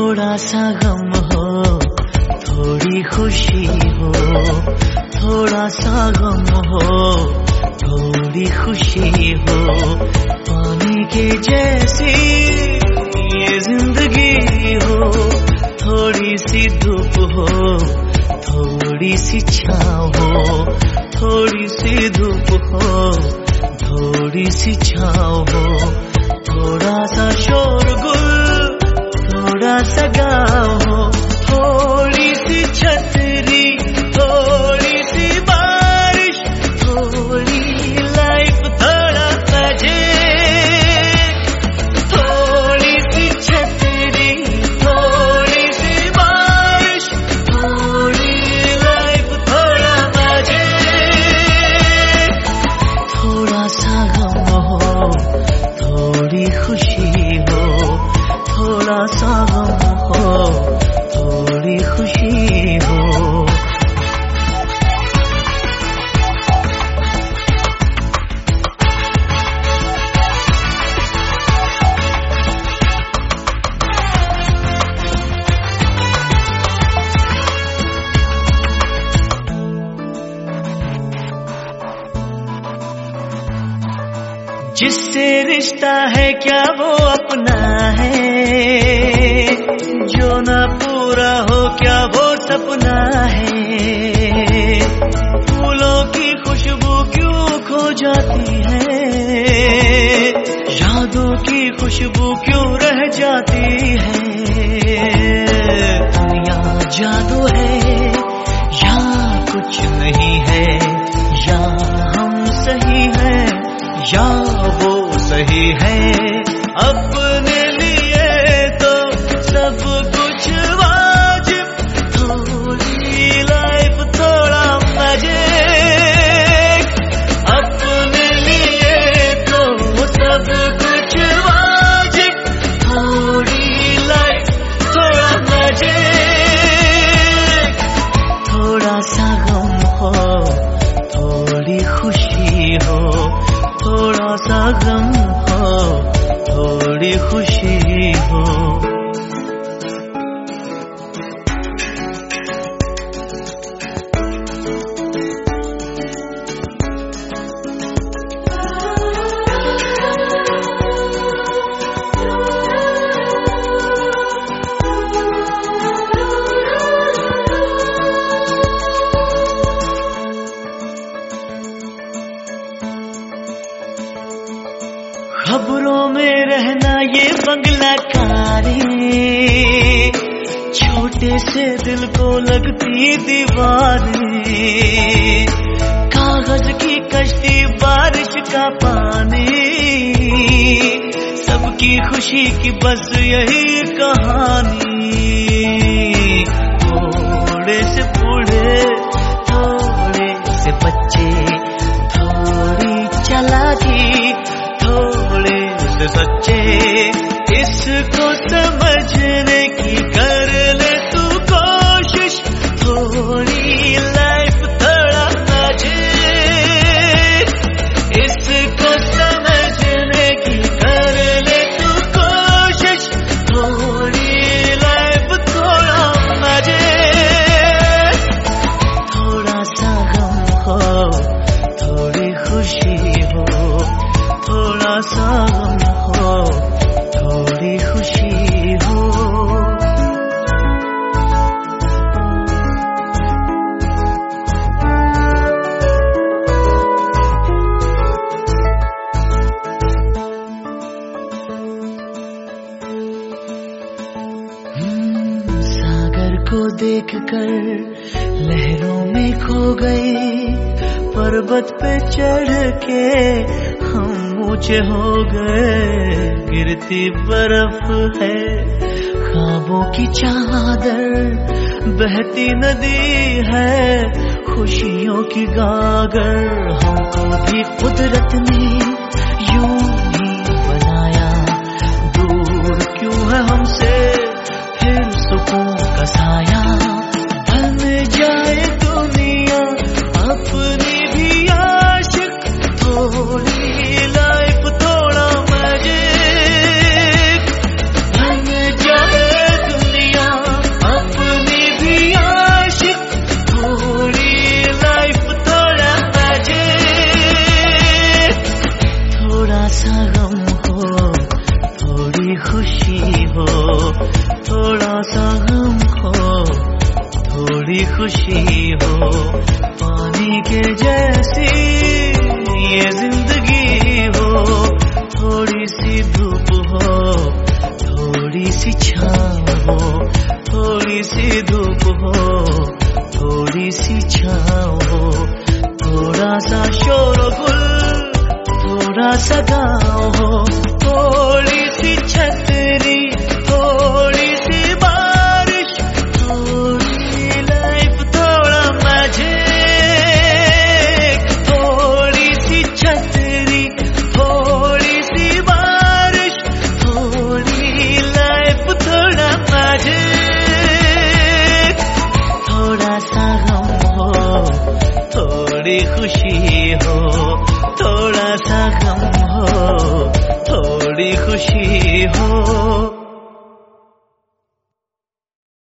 थोड़ा सा गम हो, थोड़ी खुशी हो, थोड़ा सा गम हो, थोड़ी खुशी हो। पानी के जैसी ये जिंदगी हो, थोड़ी सी धूप हो, थोड़ी सी छाँव हो, थोड़ी सी धूप हो, थोड़ी सी छाँव हो। थोड़ा सा शोरगुल, थोड़ा सा गाँव हो, थोड़ी सी छतरी, थोड़ी सी बारिश, थोड़ी लाइफ, थोड़ा मजे। थोड़ी सी छतरी, थोड़ी सी बारिश, थोड़ी लाइफ, थोड़ा मजे। थोड़ा सा गम हो, थोड़ी खुशी हो, थोड़ा सा गम हो, थोड़ी खुशी हो। जिससे रिश्ता है क्या वो अपना है, जो ना पूरा हो क्या वो सपना है। फूलों की खुशबू क्यों खो जाती है, यादों की खुशबू क्यों रह जाती है। दुनिया जादू है या कुछ नहीं है, या हम सही है या वो सही है। अपने लिए तो सब कुछ वाजिब, थोड़ी लाइफ, थोड़ा मजे। अपने लिए तो सब कुछ वाजिब, थोड़ी लाइफ, थोड़ा मजे। थोड़ा सा गम हो, थोड़ी खुशी हो, थोड़ा सा गम हो, थोड़ी खुशी हो। खबरों में रहना ये बंगला कारें, छोटे से दिल को लगती दीवारें। कागज की कश्ती, बारिश का पानी, सबकी खुशी की बस यही कहानी। थोड़े से बूढ़े, थोड़े से बच्चे, थोड़ी चालाकी, थोड़े से सच्चे। इसको समझने की कर ले तू कोशिश, थोड़ी लाइफ, थोड़ा मजे। इसको समझने की कर ले तू कोशिश, थोड़ी लाइफ, थोड़ा मजे। थोड़ा सा गम हो, थोड़ी खुशी हो, थोड़ा सा गम हो, थोड़ी खुशी हो। सागर को देखकर लहरों में खो गए, पर्वत पे चढ़ के हम ऊंचे हो गए। गिरती बर्फ है ख्वाबों की चादर, बहती नदी है खुशियों की गागर। हमको भी कुदरत ने यूं ही बनाया, दूर क्यों है हमसे फिर सुकून का साया। बन जाए दुनिया अपनी भी आशिक, थोड़ी लाइफ, थोड़ा मजे। बन जाए दुनिया खुशी हो। पानी के जैसी ये जिंदगी हो, थोड़ी सी धूप हो, थोड़ी सी छाँव हो, थोड़ी सी धूप हो, थोड़ी सी छाँव हो। थोड़ा सा शोरगुल, थोड़ा सा गाँव हो, थोड़ी सी छतरी, थोड़ी सी बारिश, थोड़ी लाइफ, थोड़ा मैजिक। थोड़ी सी छतरी, थोड़ी सी बारिश, थोड़ी लाइफ, थोड़ा मैजिक। थोड़ा सा गम हो, थोड़ी खुशी हो, थोड़ा सा गम हो, थोड़ी खुशी